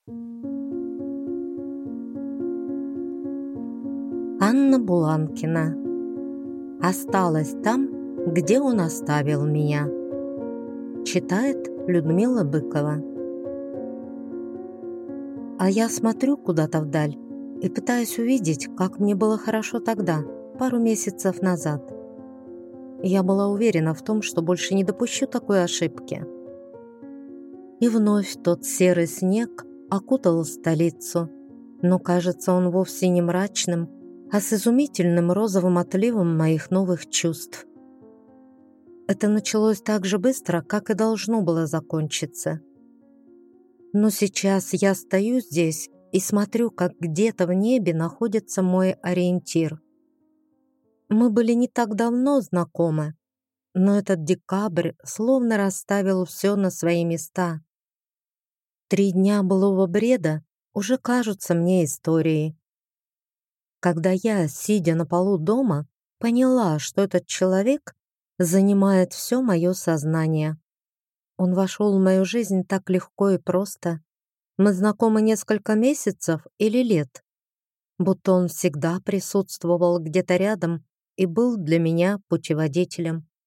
Анна Буланкина. Осталась там, где он оставил меня. Читает Людмила Быкова. А я смотрю куда-то вдаль и пытаюсь увидеть, как мне было хорошо тогда, пару месяцев назад. Я была уверена в том, что больше не допущу такой ошибки. И вновь тот серый снег окутал столицу, но кажется он вовсе не мрачным, а с изумительным розовым отливом моих новых чувств. Это началось так же быстро, как и должно было закончиться. Но сейчас я стою здесь и смотрю, как где-то в небе находится мой ориентир. Мы были не так давно знакомы, но этот декабрь словно расставил все на свои места. 3 дня былого бреда уже кажутся мне историей. Когда я, сидя на полу дома, поняла, что этот человек занимает все мое сознание. Он вошел в мою жизнь так легко и просто. Мы знакомы несколько месяцев или лет, будто он всегда присутствовал где-то рядом и был для меня путеводителем.